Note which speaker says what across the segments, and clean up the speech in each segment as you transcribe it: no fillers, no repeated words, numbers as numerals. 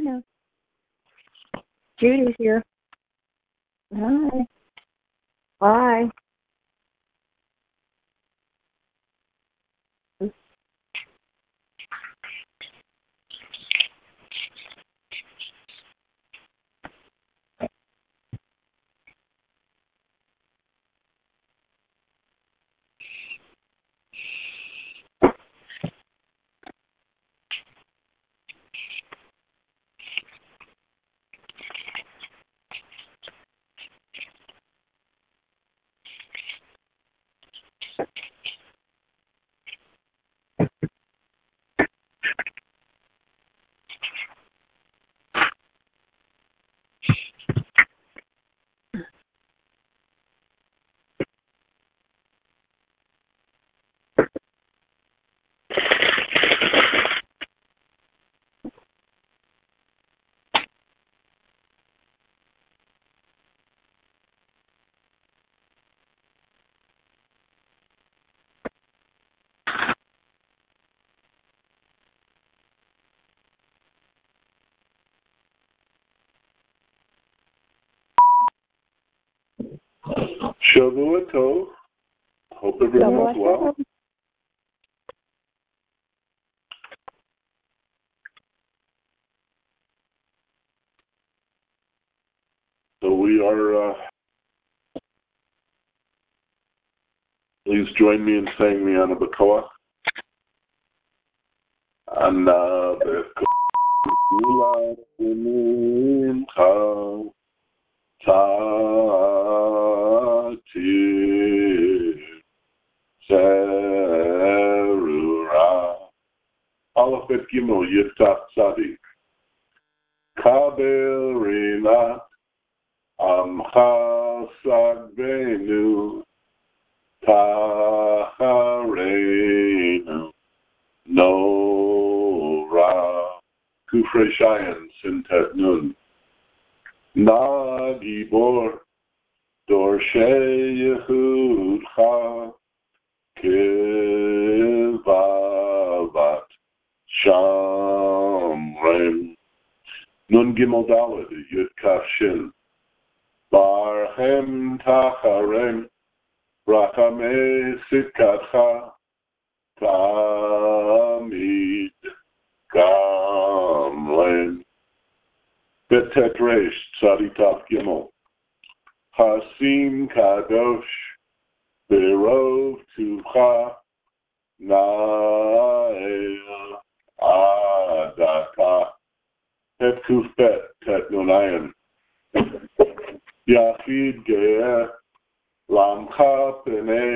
Speaker 1: know. Judy's here. Hi. Bye.
Speaker 2: Shavua Tov. Hope everyone's well. So we are, please join me in saying Miana Bakoa. Anna Bekula Mincha Tati Zerura Aleph Bet Gimel Yiftach Tzadik Kabel Rinat Amcha Sagbenu Tachareinu Nora Kufrei Shayan Sintet Nun Na Gibor Dorshei Yehudcha Kivavat Shamrem Nun Gimel Daled Yud Kaf Shin Barhem Tacharem Rachamei Sitkatcha Tamid Gamlen Betet Reish Tzaditaf Gimel Hasim Kadosh Berov Tuvcha Nael Adaka Het Kuf Bet Tet Nunayan Yachid Ge'eh Lamcha Penei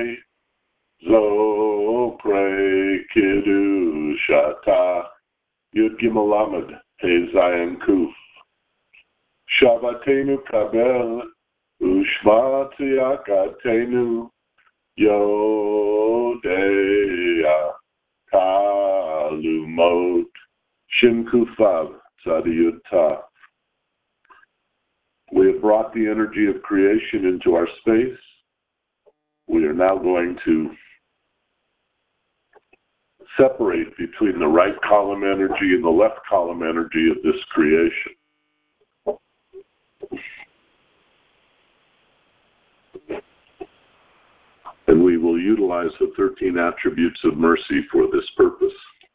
Speaker 2: Zopre Kiddushata Yud Gimel Lamed Hey Zayin Kuf Shabbatenu Kabel Ushma Tziyakatenu Yodea Kalumot Shin Kufav Tzadiyud Taf. We have brought the energy of creation into our space. We are now going to separate between the right column energy and the left column energy of this creation. And we will utilize the 13 attributes of mercy for this purpose.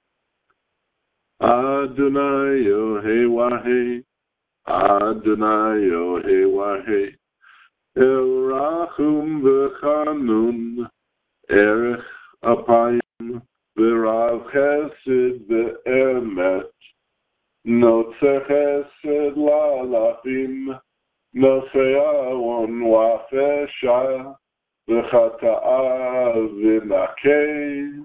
Speaker 2: Adonai Yohei Wahei, Adonai Yohei Wahei, El Rachum V'Chanun, Erech Apayim, V'Rav Chesed V'Emet, Notze Chesed Lalachim, Nosei Avon Wafesha, V'Chata'a V'Nakei.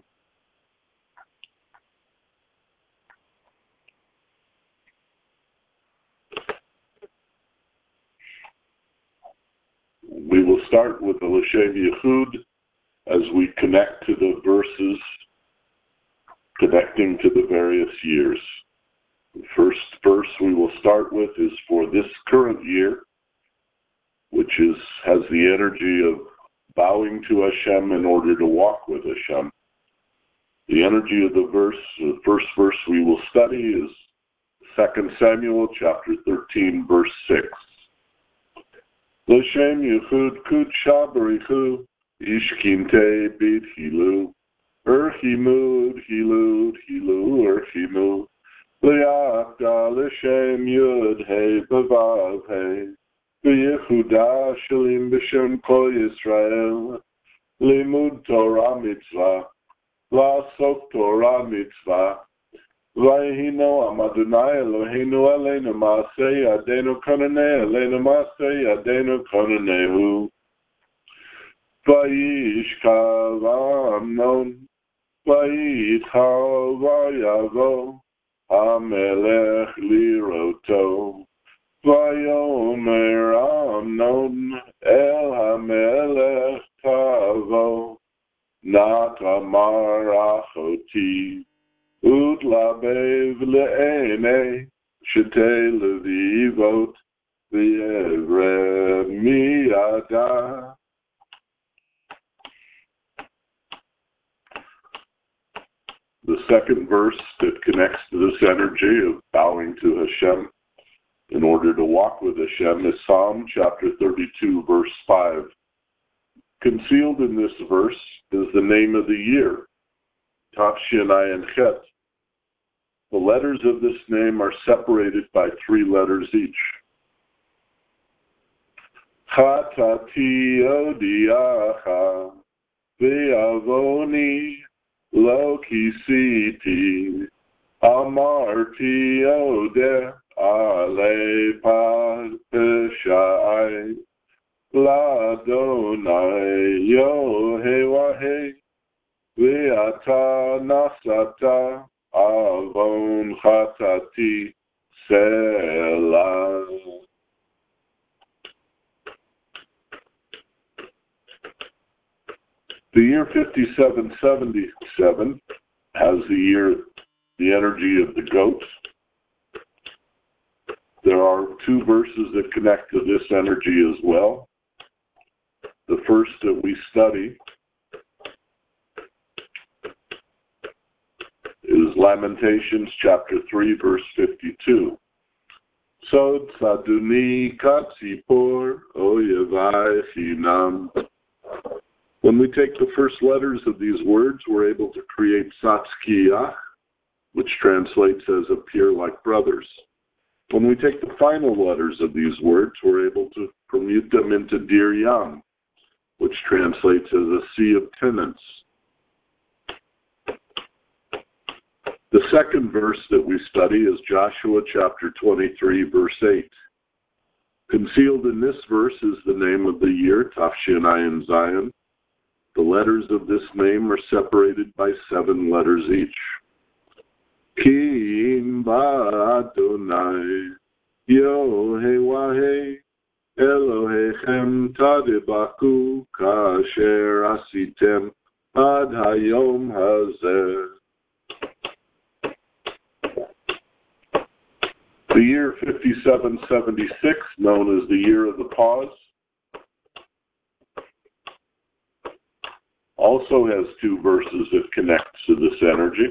Speaker 2: We will start with the L'Shem Yichud as we connect to the verses connecting to the various years. The first verse we will start with is for this current year, which has the energy of bowing to Hashem in order to walk with Hashem. The energy of the verse, the first verse we will study is 2 Samuel chapter 13, verse 6. L'shem yichud kudsha barichu, ishkinte bid hilu, erchimud, hilud, hilu, erchimud, liakda l'shem yud he bavav he, v'yehuda shalim b'shem kol Yisrael, limud Torah mitzvah, la'asok Torah mitzvah, Vayhino Amadonai Eloheinu Aleinu Maaseh Yadenu Konaneh Aleinu Maaseh Yadenu Konanehu Vayishkav Amnon Vayitchav Vayavo HaMelech Liroto Vayomer Amnon El HaMelech Tavo Natamar Achoti Ut labev le'ene, shete levivot, v'yevre miyada. The second verse that connects to this energy of bowing to Hashem in order to walk with Hashem is Psalm chapter 32, verse 5. Concealed in this verse is the name of the year, Tafshin Ayin Chet. The letters of this name are separated by 3 letters each. Chatati odiacha ve'avoni lo kisiti amarti odeh ale pad peshai ladonai yohei ve'ata nasata Avon Chatati Selah. The year 5777 has the energy of the goat. There are 2 verses that connect to this energy as well. The first that we study is Lamentations chapter 3, verse 52. Sod tzaduni katzipor oyevai chinam. When we take the first letters of these words, we're able to create Satzkiyah, which translates as appear like brothers. When we take the final letters of these words, we're able to permute them into Dir Yam, which translates as a sea of tenants. The second verse that we study is Joshua chapter 23, verse 8. Concealed in this verse is the name of the year, Tafshin Ayin Zion. The letters of this name are separated by 7 letters each. Ki im ba'adonai yohei wahei Elohechem tadibaku kasher asitem ad hayom hazeh. The year 5776, known as the year of the pause, also has 2 verses that connect to this energy.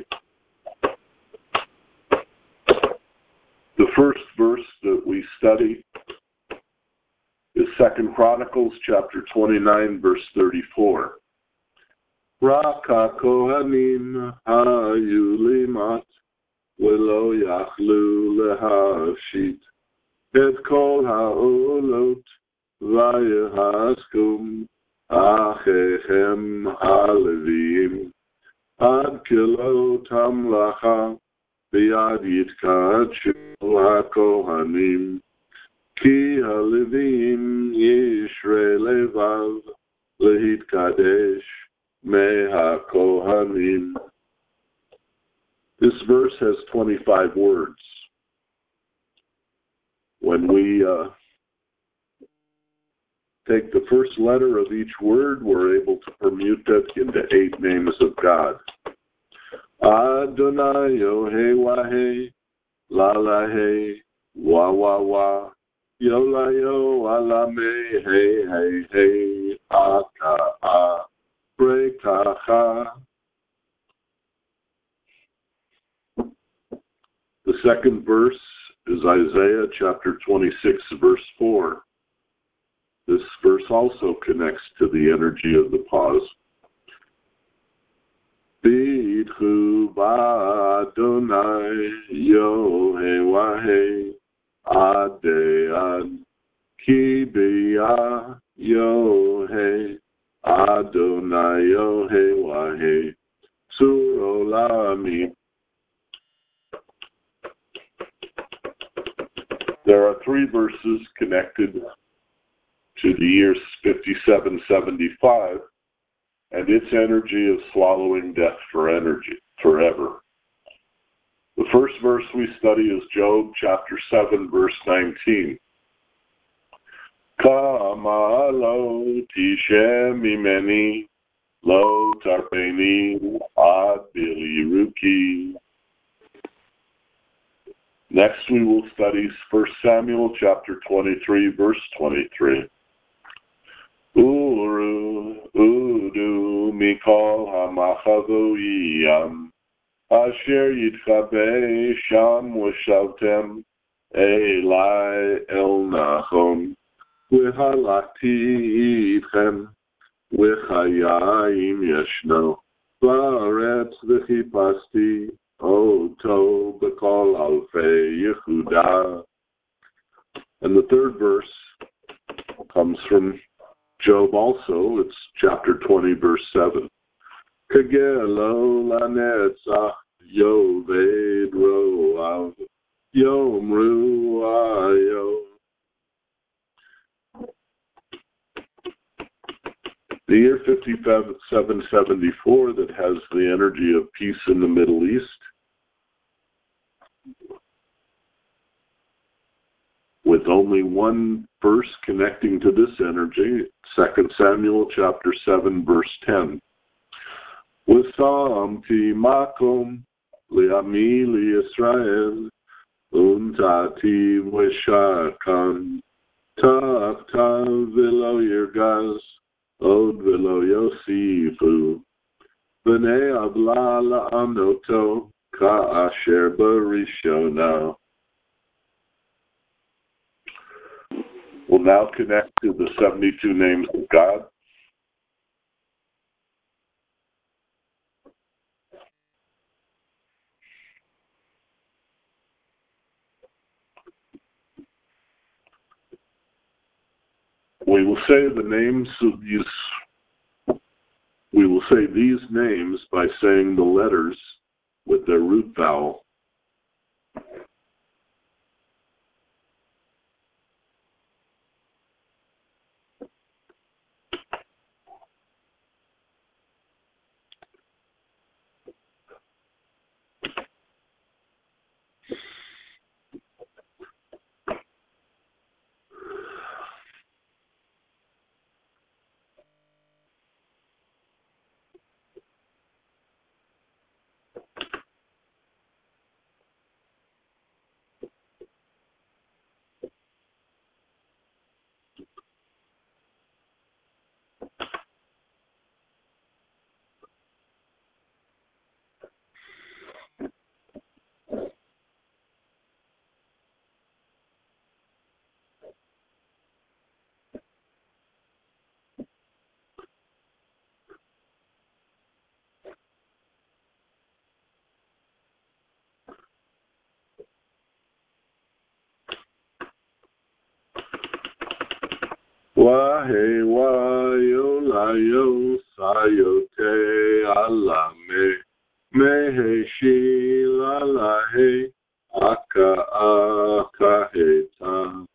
Speaker 2: The first verse that we study is 2 Chronicles chapter 29, verse 34. Raka kohanim hayu limat v'lo yachlu lehashit et kol ha'olot v'yehaskum achechem halevim ad kilot hamlacha v'yad yitkadshu hakohanim ki halevim yishrei levav lehitkadesh mehakohanim. This verse has 25 words. When we take the first letter of each word, we're able to permute that into 8 names of God. Adonai Yohei Wahei, Lalahe, Wa Wa Wa, Yolayo Alame, Hey Hey Hey, Aka A, Brekacha. The second verse is Isaiah chapter 26, verse 4. This verse also connects to the energy of the pause. Bidchu ba'Adonai Yohei Ad Ki b'yah Yohei Adonai Yohei Sur Olami. There are three verses connected to the year 5775 and its energy of swallowing death forever. The first verse we study is Job chapter 7, verse 19. Kama lo tishe mimeni lo tarpeni ad biliruki. Next we will study 1 Samuel chapter 23, verse 23. Uru udu mikol hamachavoyam asher yitchabe sham v'shavtem elai el nachom v'halakti itchem v'chayayim yeshno v'aretz v'chipasti oto b'kol alfei Yehuda. And the third verse comes from Job also. It's chapter 20, verse 7. Kagelo lanetzach yoved roav yomru ayo. The year 5774 that has the energy of peace in the Middle East. With only one verse connecting to this energy, 2 Samuel chapter 7, verse 10. V'samti makom li'ami li'Yisrael untati v'shakan taftav v'lo yirgaz od v'lo yosifu v'nei avla la'amnoto ka'asher barishona. We'll now connect to the 72 names of God. We will say the names of these. We will say these names by saying the letters with their root vowel. Wahe wayo layo sayote alame meheshi lalahe aka akaheta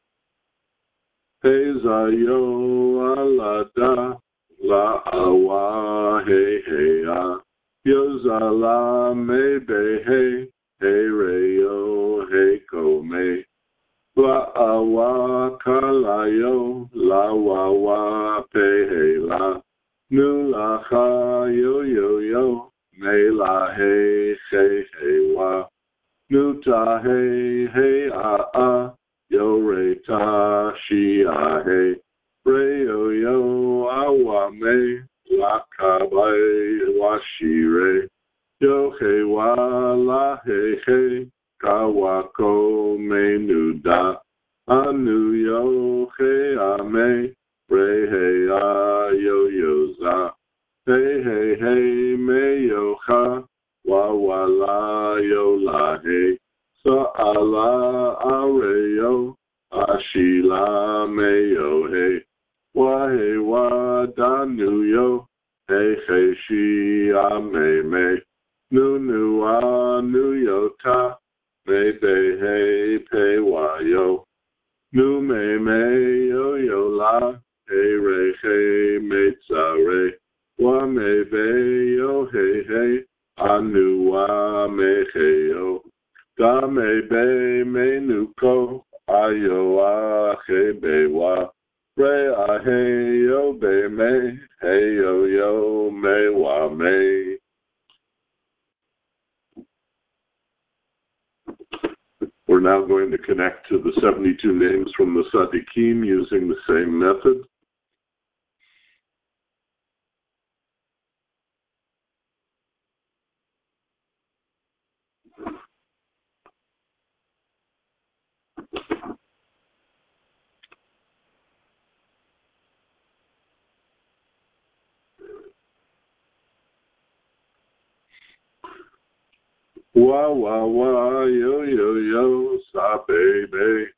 Speaker 2: hezayo alada la awahe heya yozala mebehe hereyo hekome la awa kalayo la wawa pehela nula ha yo yo yo me la he wa nuta he a yo re ta shi a he re yo yo awa me la kabai wa shi re yo he wa la he kawako menuda anu yo he ame re he yo yoza hey hey hey me yo ha wa la yo la he so ala areyo ashila me yo he wa he wa danu yo hey hey she ame nu anu yo ta me be hey pe wa yo nu me yo la hey re hey me tsare wa me be yo hey anu wa me hey yo da me be me nu ko ayo a he be wa re a hey yo be me hey yo me wa me. We're now going to connect to the 72 names from the Tzaddikim using the same method. Wa, yo, sa, baby.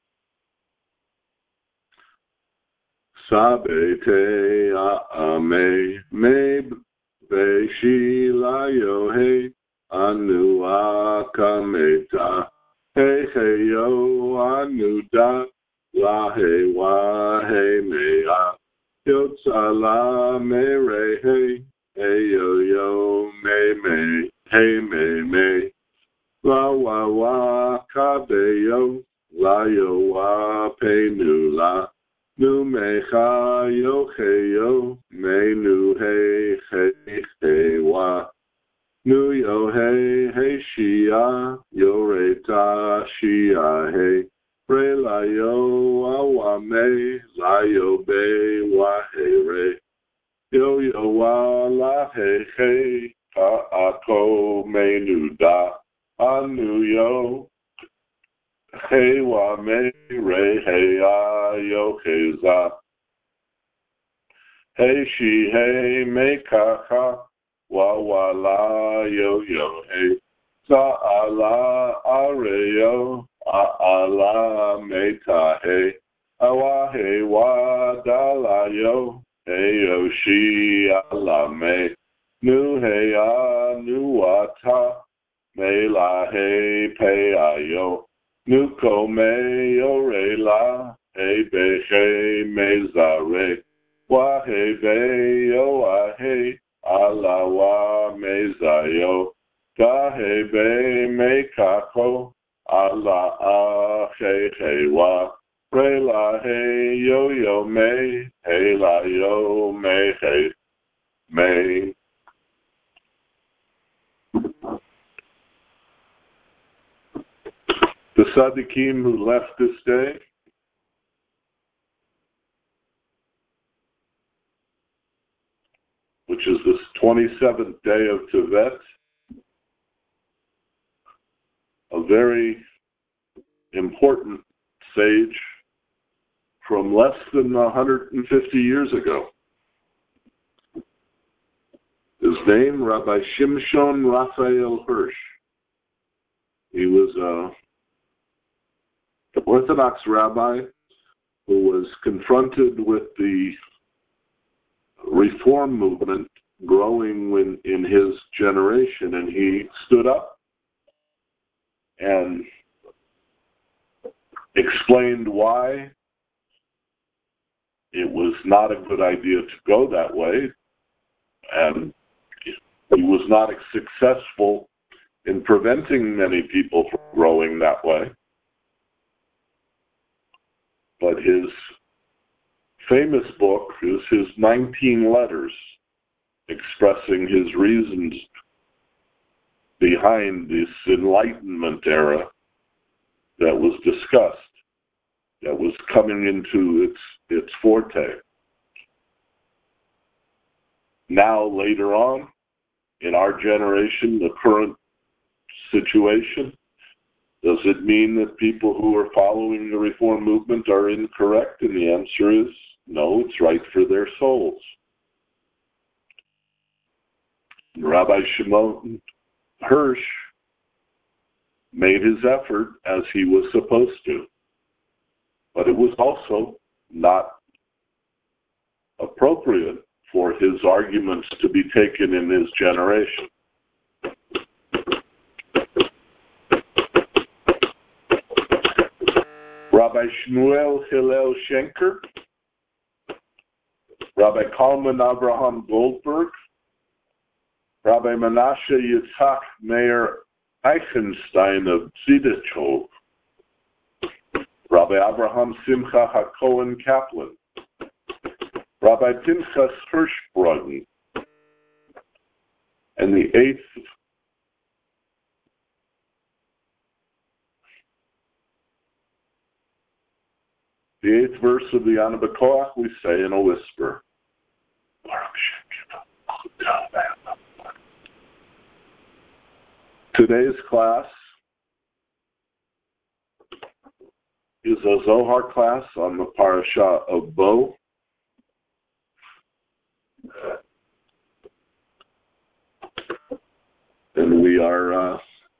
Speaker 2: Sa, te, me, be, she, la, yo, hey, anu, akameta. Hey, yo, anu, da, la, hey, wa, hey, me, yo, la, me, re, hey, yo, me, hey, me. La wa kabeyo la yo wa pe nu la nu me ha yo me nu he wa nu yo hey shia yo re ta shia hey re la yo wa me la yo be wa hey re yo wa la hey ako me nu da anu yo hey wa me re hey yo hey za hey she hey me ka wa la yo hey za ala are yo ala me ta hey awa hey wa da la yo hey yo she ala me nu hey nu wa ta me la hey pe ayo nuko me yo re la hey be hey me za re wa hey be yo a hey ala wa me za yo ga hey be me kako ala a hey wa re la hey yo me hey la yo me hey me. The Tzaddikim who left this day, which is this 27th day of Tevet, a very important sage from less than 150 years ago. His name, Rabbi Shimshon Raphael Hirsch. He was an Orthodox rabbi who was confronted with the reform movement growing in his generation, and he stood up and explained why it was not a good idea to go that way, and he was not successful in preventing many people from growing that way. But his famous book is his 19 letters expressing his reasons behind this Enlightenment era that was discussed, that was coming into its forte. Now, later on, in our generation, the current situation, Does it mean that people who are following the Reform movement are incorrect? And the answer is no, it's right for their souls. Rabbi Shimon Hirsch made his effort as he was supposed to, but it was also not appropriate for his arguments to be taken in his generation. Rabbi Shmuel Hillel Schenker, Rabbi Kalman Abraham Goldberg, Rabbi Menashe Yitzhak Meir Eichenstein of Zidichov, Rabbi Abraham Simcha HaKohen Kaplan, Rabbi Pinchas Hirschbrunn, and the eighth verse of the Ana B'Koach we say in a whisper. Today's class is a Zohar class on the parasha of Bo. And we are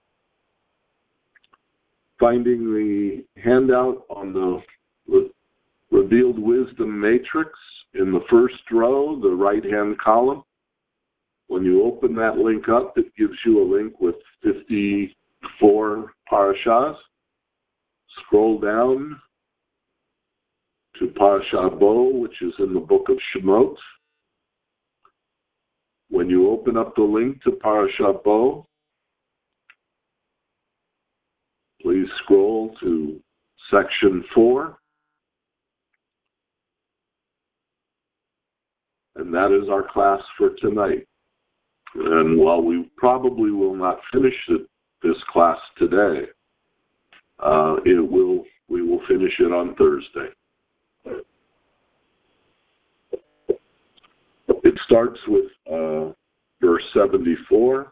Speaker 2: finding the handout on the Revealed Wisdom Matrix in the first row, the right-hand column. When you open that link up, it gives you a link with 54 parashas. Scroll down to Parasha Bo, which is in the book of Shemot. When you open up the link to Parasha Bo, please scroll to section 4. And that is our class for tonight. And while we probably will not finish this class today, we will finish it on Thursday. It starts with verse 74.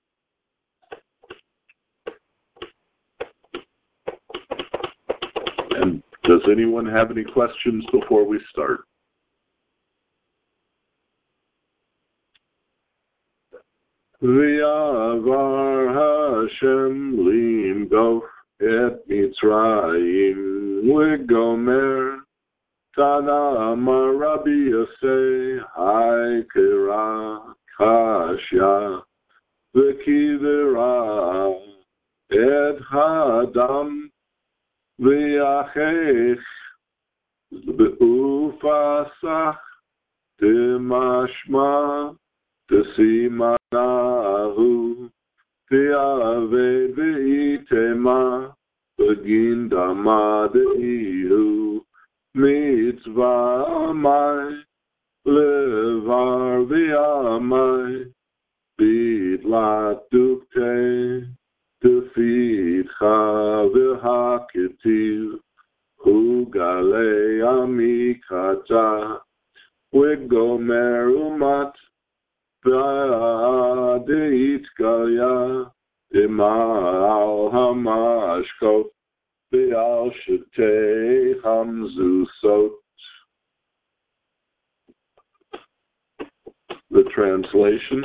Speaker 2: And does anyone have any questions before we start? V'yavar Hashem limgof et Mitzrayim v'gomer Tana Amar Rabbi Yosei Haikera Kashya v'kivera et Hadam v'yachech v'ufasach Timashma Tsimanahu Tiave Veitema Begin Damadihu Mitzvah Mai Levar Viamai Bidlat Dukte Tefidcha V'haketiv Hugalei Amikata Wigomer Umat Deit Galya Imal Hamashko Be'al Shetei Hamzusot. The translation.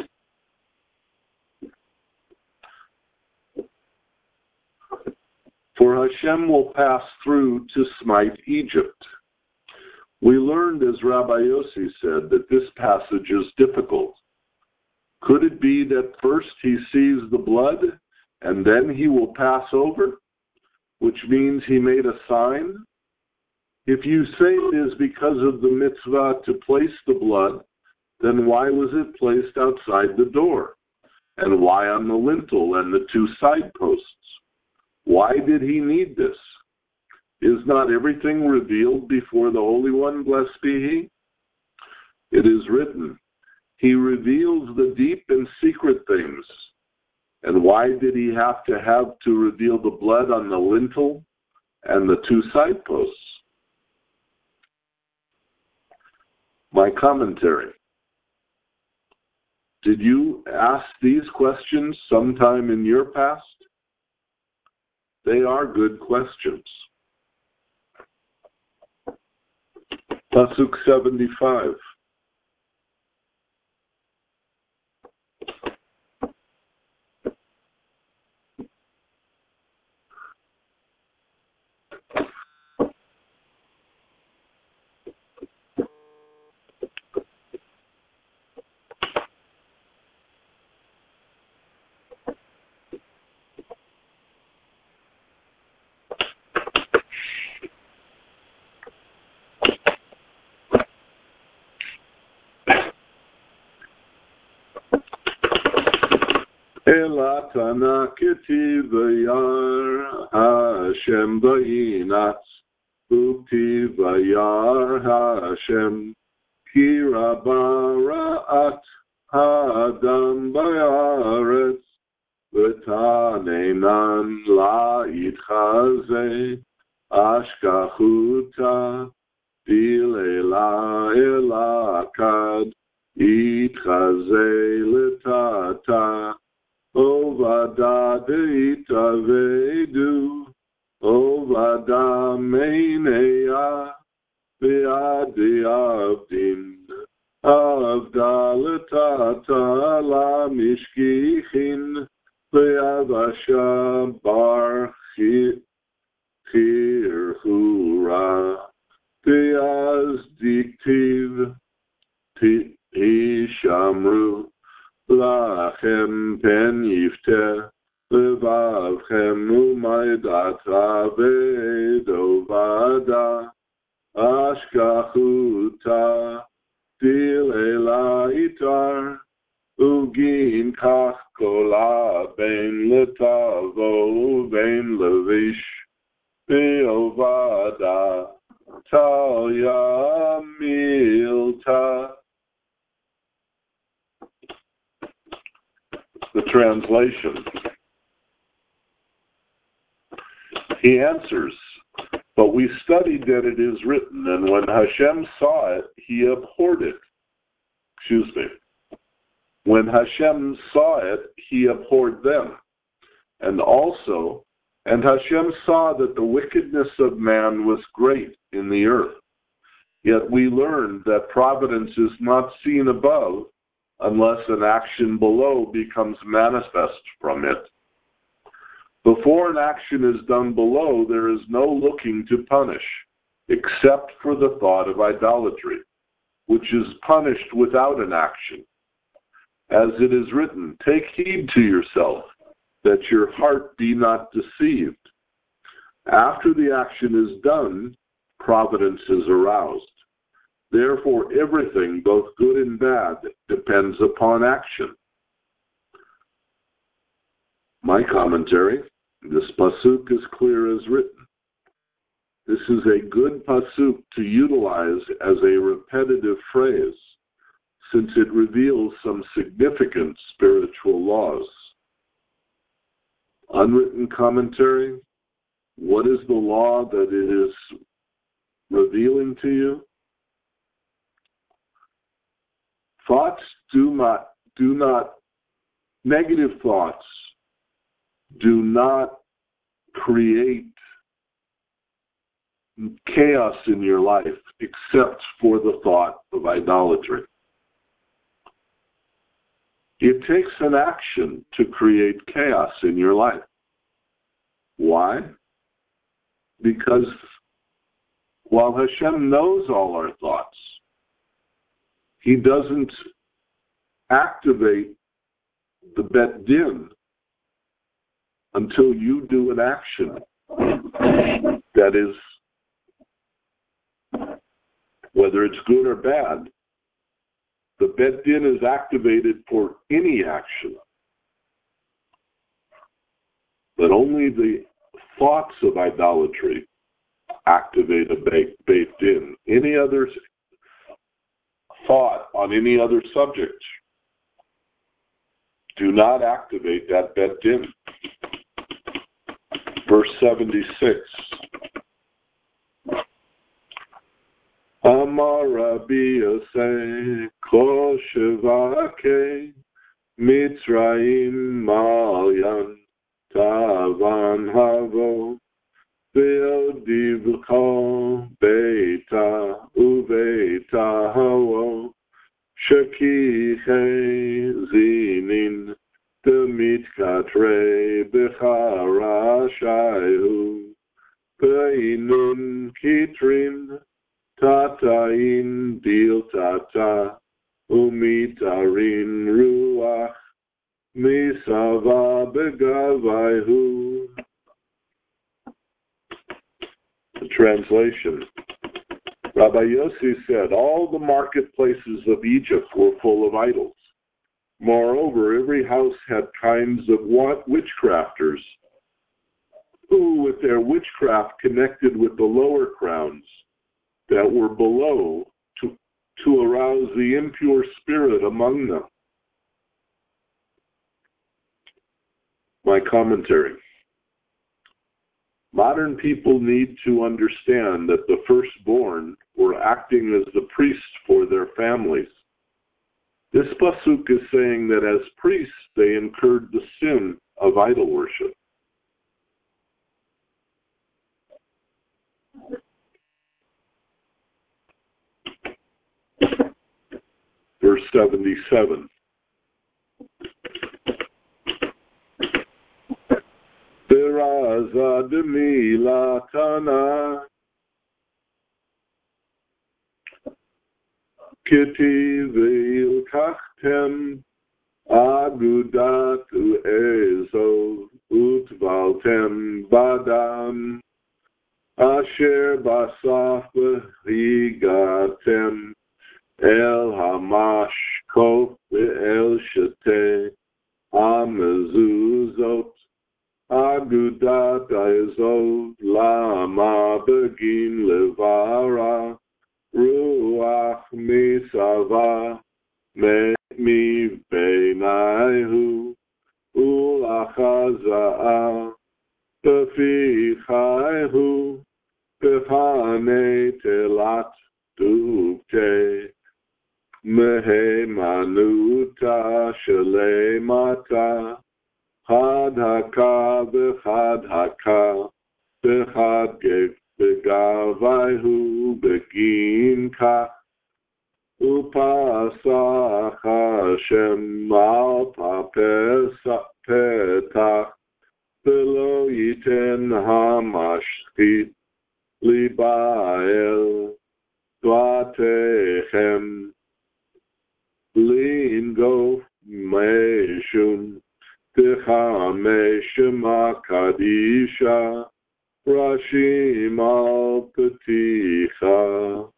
Speaker 2: For Hashem will pass through to smite Egypt. We learned, as Rabbi Yossi said, that this passage is difficult. Could it be that first he sees the blood and then he will pass over, which means he made a sign? If you say it is because of the mitzvah to place the blood, then why was it placed outside the door? And why on the lintel and the two side posts? Why did he need this? Is not everything revealed before the Holy One, blessed be He? It is written, He reveals the deep and secret things. And why did He have to reveal the blood on the lintel and the two side posts? My commentary. Did you ask these questions sometime in your past? They are good questions. Pasuk 75. Elatana ketiv vayar Hashem ba'inatz uktiv vayar Hashem kira bara'at ha'adam ba'aretz v'tanenan la'itchaze ashkachuta dilela elakad itchaze letata Ovada deita vedu, ovada meineya, ve'adi avdin, avdaletata la mishkichin, ve'avasha bar chirchura, ve'az diktiv, hishamru, Lachem pen yifte, levavchem umaydata vedovada, ashkachuta, dilela itar, ugin kach kola ben letavo ben levish, beovada, talya milta. The translation. He answers, but we studied that it is written, and when Hashem saw it, he abhorred it. When Hashem saw it, he abhorred them. And Hashem saw that the wickedness of man was great in the earth. Yet we learned that providence is not seen above, unless an action below becomes manifest from it. Before an action is done below, there is no looking to punish, except for the thought of idolatry, which is punished without an action. As it is written, take heed to yourself, that your heart be not deceived. After the action is done, providence is aroused. Therefore, everything, both good and bad, depends upon action. My commentary, this pasuk is clear as written. This is a good pasuk to utilize as a repetitive phrase, since it reveals some significant spiritual laws. Unwritten commentary, what is the law that it is revealing to you? Negative thoughts do not create chaos in your life except for the thought of idolatry. It takes an action to create chaos in your life. Why? Because while Hashem knows all our thoughts, He doesn't activate the Bet Din until you do an action that is, whether it's good or bad, the Bet Din is activated for any action. But only the thoughts of idolatry activate a Bet Din. Any other thought on any other subject do not activate that Bet Din. Verse 76. Amar Rabbi Yosei Kol Shevake Mitzrayim Malyan Tavan Havo Ve'odivcho beita uveita hao Shakiche zinin Demitkatre becharashayu Peinun kitrin Tatain diltata Umitarin ruach Misava begavaihu. The translation. Rabbi Yossi said, all the marketplaces of Egypt were full of idols. Moreover, every house had kinds of witchcrafters, who with their witchcraft connected with the lower crowns that were below to arouse the impure spirit among them. My commentary. Modern people need to understand that the firstborn were acting as the priests for their families. This pasuk is saying that as priests they incurred the sin of idol worship. Verse 77. Beraza demilatana Kiti ve'ilkachtem agudat u'ezov utvaltem badam asher basaf v'higatem el hamashkot ve'el shete amezuzot agudat ezov lama begin levara Ruach misava mi beinaihu ulachazaa befichaihu befane telat dukte mehemanuta shalemata hadhaka bechadhaka bechadgev Begavaihu begin kach upasach Hashem al petach velo yiten hamashchit libael dvatechem lingo meshum techameshema kadisha Rashim al Peticha.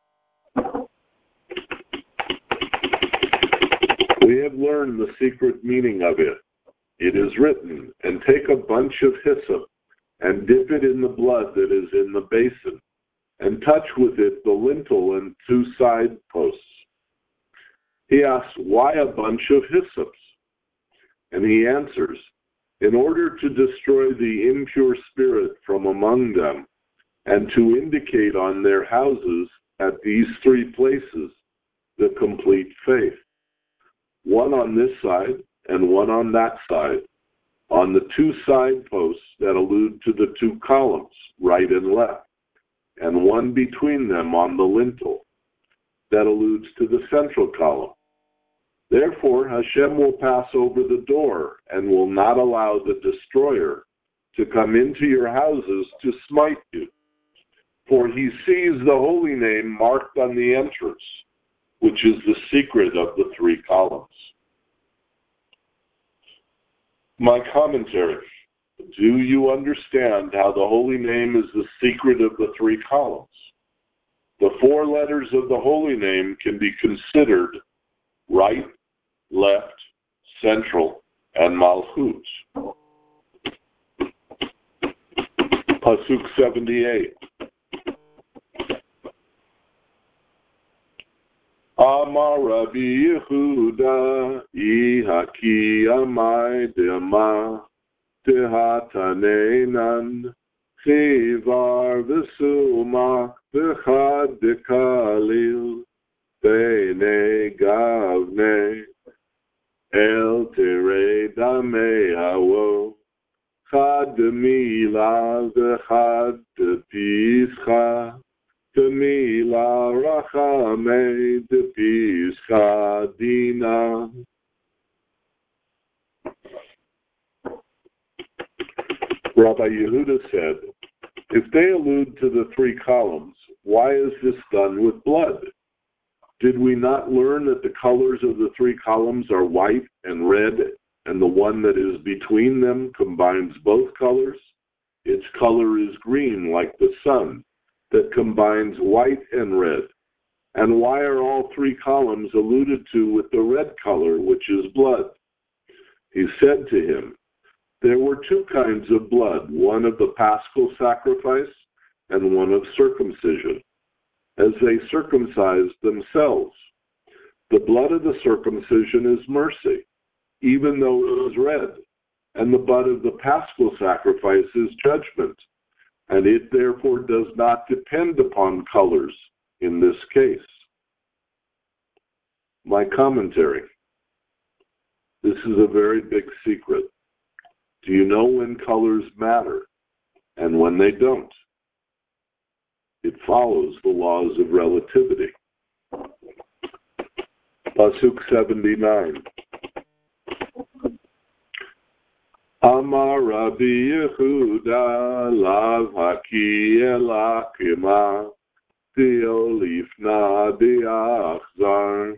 Speaker 2: We have learned the secret meaning of it. It is written, and take a bunch of hyssop, and dip it in the blood that is in the basin, and touch with it the lintel and 2 side posts. He asks, why a bunch of hyssops? And he answers, in order to destroy the impure spirit from among them, and to indicate on their houses at these 3 places the complete faith. One on this side and one on that side, on the 2 side posts that allude to the 2 columns, right and left, and one between them on the lintel that alludes to the central column. Therefore, Hashem will pass over the door and will not allow the destroyer to come into your houses to smite you. For he sees the holy name marked on the entrance, which is the secret of the 3 columns. My commentary. Do you understand how the holy name is the secret of the 3 columns? The 4 letters of the holy name can be considered right, left, central, and malchut. Pasuk 78. Amar Rabbi Yehuda, Ihaki amai dema, tehatanenan, chivar v'sumak, v'chad dekalil, b'nei gavnei, El tere damei hawo, Chad Mila v'chad Pischa, Mila Rachamei Pischa Dina. Rabbi Yehuda said, if they allude to the three columns, why is this done with blood? Did we not learn that the colors of the three columns are white and red, and the one that is between them combines both colors? Its color is green, like the sun, that combines white and red. And why are all three columns alluded to with the red color, which is blood? He said to him, there were two kinds of blood, one of the paschal sacrifice and one of circumcision, as they circumcised themselves. The blood of the circumcision is mercy, even though it was red, and the blood of the paschal sacrifice is judgment, and it therefore does not depend upon colors in this case. My commentary. This is a very big secret. Do you know when colors matter and when they don't? It follows the laws of relativity. Pasuk 79. Amar Rabbi Yehuda lav haki elakima diolifna diachzar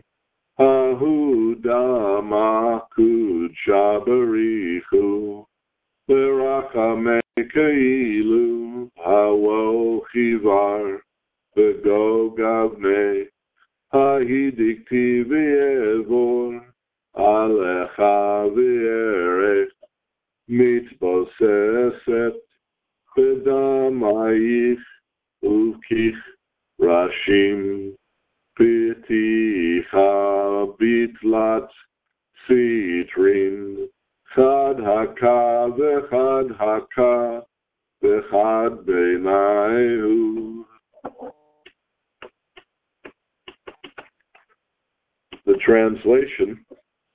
Speaker 2: hahudama kudsha barichu berachamei keilu hawo chivar begogavnei hahidikti v'yevor alecha v'erech mitboseset bedamayich uvkich rashim piticha bitlat sitrin chad haka v'chad haka v'chad beinayu. The translation.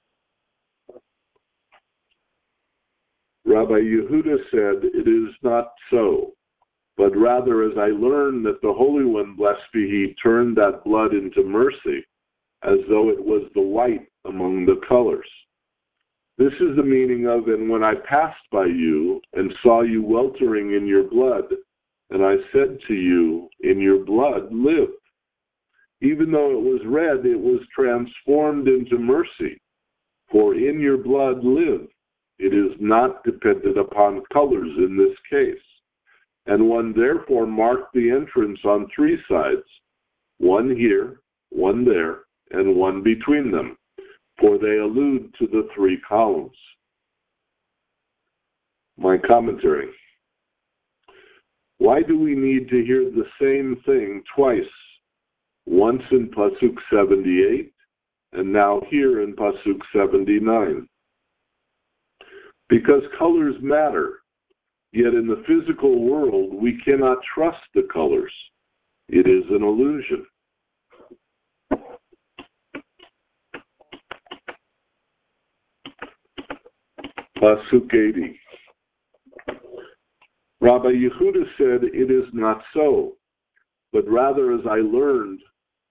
Speaker 2: Rabbi Yehuda said, it is not so, but rather as I learned that the Holy One, blessed be He, turned that blood into mercy, as though it was the white among the colors. This is the meaning of, and when I passed by you and saw you weltering in your blood, and I said to you, in your blood live. Even though it was red, it was transformed into mercy, for in your blood live. It is not dependent upon colors in this case. And one therefore marked the entrance on three sides, one here, one there, and one between them, for they allude to the three columns. My commentary. Why do we need to hear the same thing twice? Once in Pasuk 78, and now here in Pasuk 79. Because colors matter, yet in the physical world we cannot trust the colors. It is an illusion. Pasuk 80. Rabbi Yehuda said, it is not so, but rather as I learned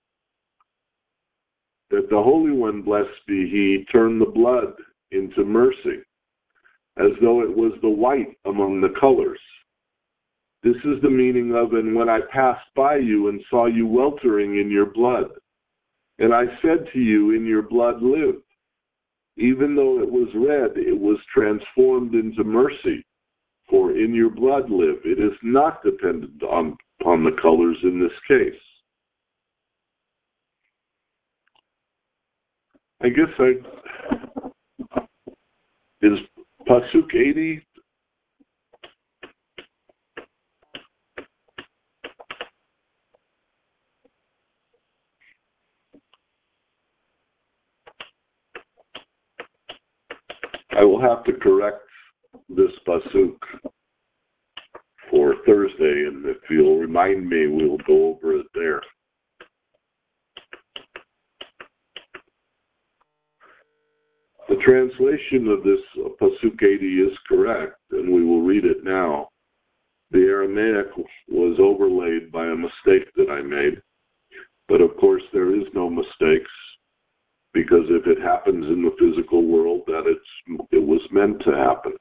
Speaker 2: that the Holy One, blessed be He, turned the blood into mercy, as though it was the white among the colors. This is the meaning of, and when I passed by you and saw you weltering in your blood, and I said to you, in your blood live. Even though it was red, it was transformed into mercy, for in your blood live. It is not dependent upon the colors in this case. I guess is Pasuk 80. I will have to correct this Pasuk for Thursday, and if you'll remind me, we'll go over it there. The translation of this Pasuk 80 is correct, and we will read it now. The Aramaic was overlaid by a mistake that I made. But of course, there is no mistakes, because if it happens in the physical world, that it was meant to happen.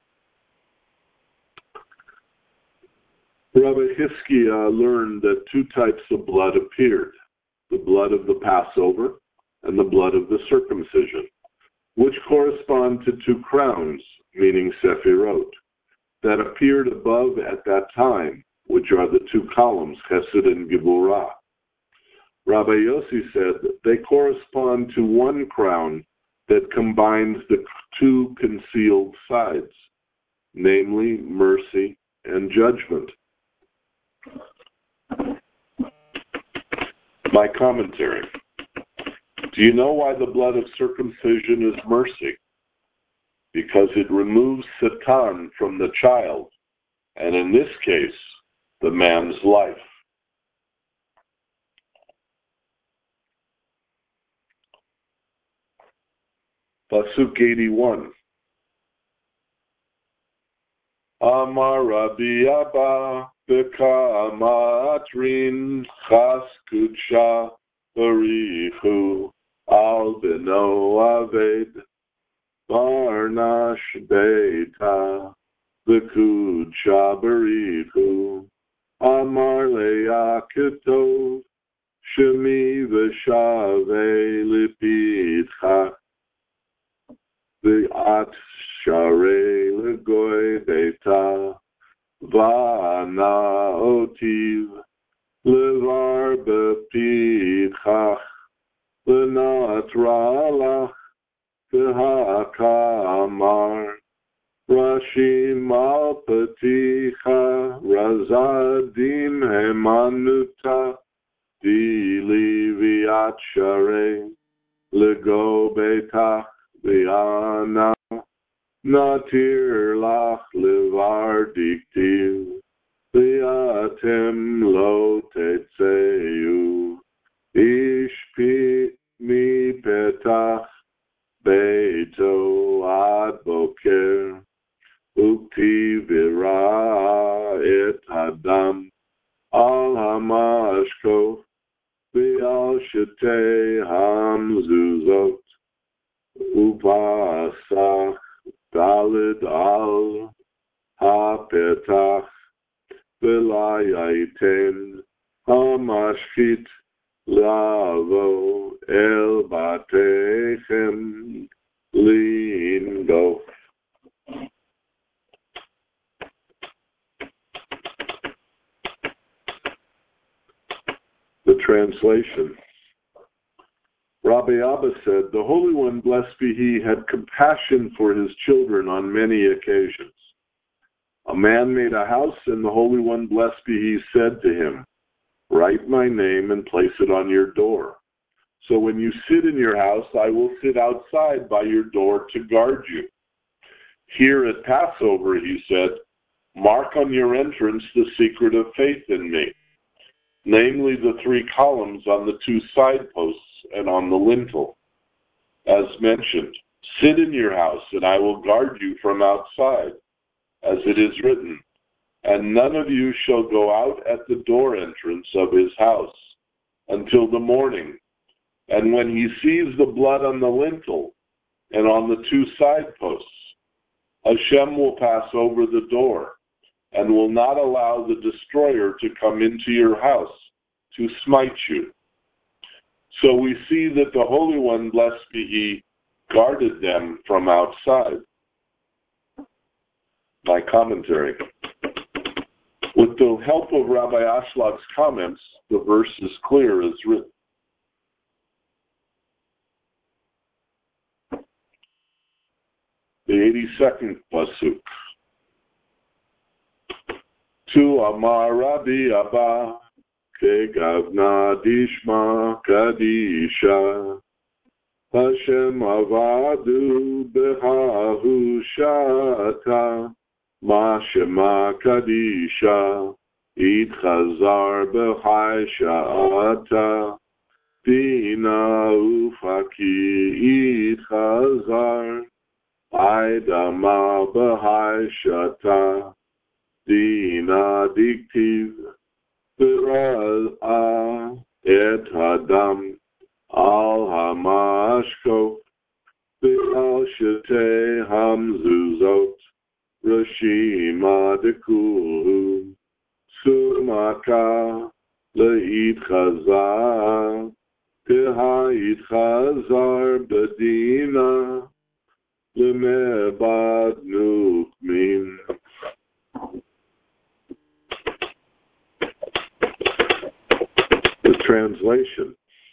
Speaker 2: Rabbi Hizkiah learned that two types of blood appeared, the blood of the Passover and the blood of the circumcision, which correspond to two crowns, meaning Sephirot, that appeared above at that time, which are the two columns, Chesed and Geburah. Rabbi Yossi said that they correspond to one crown that combines the two concealed sides, namely mercy and judgment. My commentary. Do you know why the blood of circumcision is mercy? Because it removes Satan from the child, and in this case, the man's life. Pasuk 81. Amar Rabbi Abba b'kamatrin chas kudsha barichu al beno aved barnash beita b'kudsha barichu Amar le'aketov shemi v'shaveh lipidcha V'at sharei legoy beita v'ana otiv levar b'pidchach v'natra lach v'ha'kamar rashim al paticha razadim hemanuta dili v'at sharei lego beitach V'ana natir lach levar diktiv V'atem lo tetzeu Ish mi petach beito ad boker Ukti v'ra et hadam al hamashko V'al shetei hamzuzot Upasach Dalid al Hapetach V'layaiten Hamashkit Lavo El Batechem Lindo. The translation. Rabbi Abba said, the Holy One, blessed be He, had compassion for His children on many occasions. A man made a house, and the Holy One, blessed be He, said to him, write my name and place it on your door. So when you sit in your house, I will sit outside by your door to guard you. Here at Passover, he said, mark on your entrance the secret of faith in me, namely the three columns on the two side posts and on the lintel. As mentioned, sit in your house, and I will guard you from outside, as it is written, and none of you shall go out at the door entrance of his house until the morning. And when he sees the blood on the lintel and on the two side posts, Hashem will pass over the door and will not allow the destroyer to come into your house to smite you. So we see that the Holy One, blessed be He, guarded them from outside. My commentary. With the help of Rabbi Ashlag's comments, the verse is clear as written. The 82nd Pasuk. To Amar Rabbi Abba, Kegavna Dishma Kadisha, Hashem Avadu Behahu Shata, Ma Shema Kadisha, Itchazar Behai Sha'ata, Dina Ufaki Itchazar, Aidama Bahai Shata Dina Diktiv Bira'a Et Hadam Al Hamashko Bi'al Shete Hamzuzot Rashima Dekuhu Sumaka La'id Chazar Teha'id Chazar Badina Lemebad Nukmin. The translation.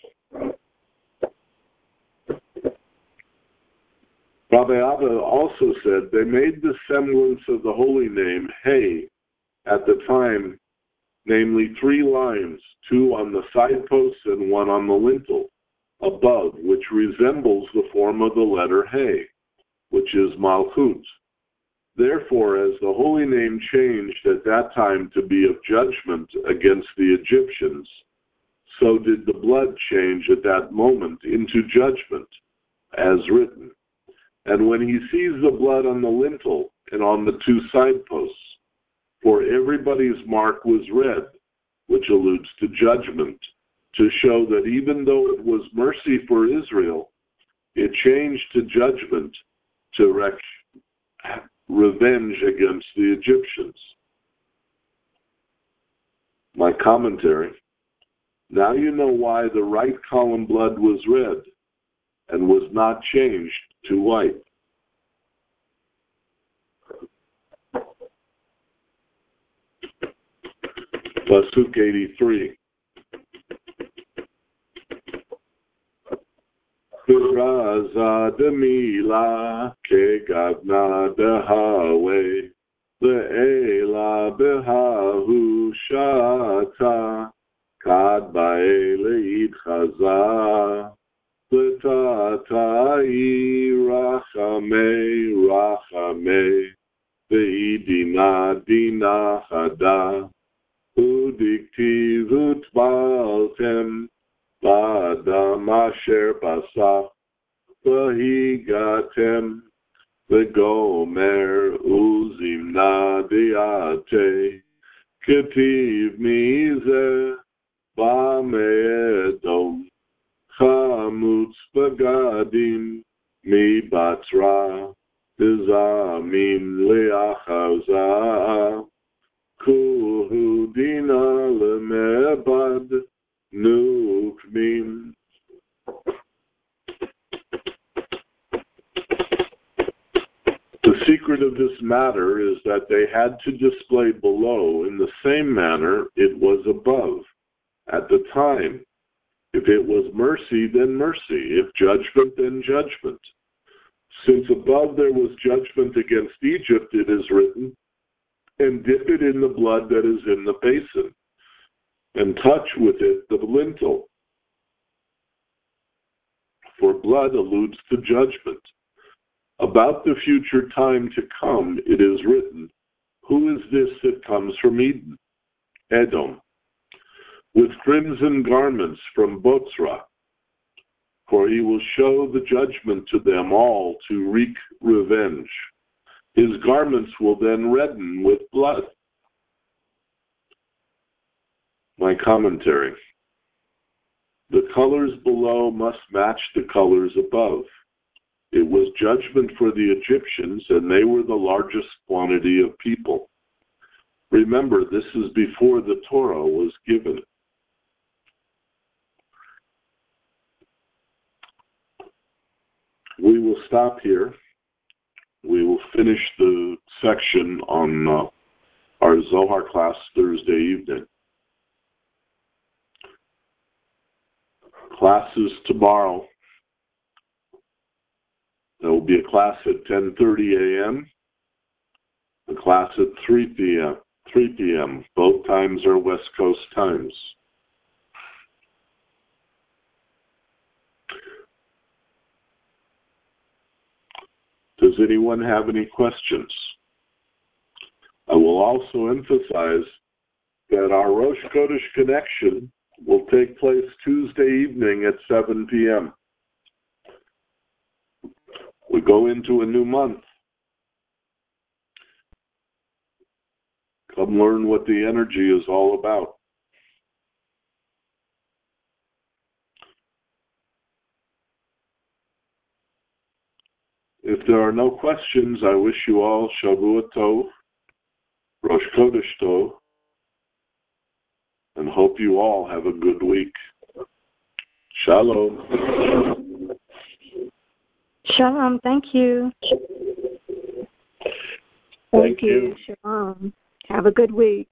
Speaker 2: Rabbi Abba also said they made the semblance of the holy name Hey at the time, namely 3 lines, 2 on the side posts and 1 on the lintel above, which resembles the form of the letter Hey, which is Malchut. Therefore, as the holy name changed at that time to be of judgment against the Egyptians, so did the blood change at that moment into judgment, as written. And when he sees the blood on the lintel and on the 2 side posts, for everybody's mark was red, which alludes to judgment, to show that even though it was mercy for Israel, it changed to judgment, to wreak revenge against the Egyptians. My commentary. Now you know why the right column blood was red and was not changed to white. Pasuk 83. B'raza demila kegavna dehawe le'ela behahu shata kad ba'ele idchaza l'tatai rachame ve'idina dina chada udiktiv utbaltem Ba'adam asher basach v'higatem v'gomer uzimna diate ketiv mizeh ba'me'edom chamutz b'gadim mi batra b'zamim le'achazah kuhu dina lemebad Nukmin. The secret of this matter is that they had to display below in the same manner it was above. At the time, if it was mercy, then mercy. If judgment, then judgment. Since above there was judgment against Egypt, it is written, and dip it in the blood that is in the basin, and touch with it the lintel. For blood alludes to judgment. About the future time to come, it is written, who is this that comes from Eden? Edom, with crimson garments from Botzrah. For he will show the judgment to them all to wreak revenge. His garments will then redden with blood. My commentary. The colors below must match the colors above. It was judgment for the Egyptians, and they were the largest quantity of people. Remember, this is before the Torah was given. We will stop here. We will finish the section on our Zohar class Thursday evening. Classes tomorrow. There will be a class at 10:30 a.m., a class at 3 p.m. Both times are West Coast times. Does anyone have any questions? I will also emphasize that our Rosh Chodesh connection will take place Tuesday evening at 7 p.m. We go into a new month. Come learn what the energy is all about. If there are no questions, I wish you all Shavua Tov, Rosh Chodesh Tov, and hope you all have a good week. Shalom.
Speaker 1: Shalom. Thank you.
Speaker 2: Thank you.
Speaker 1: Shalom. Have a good week.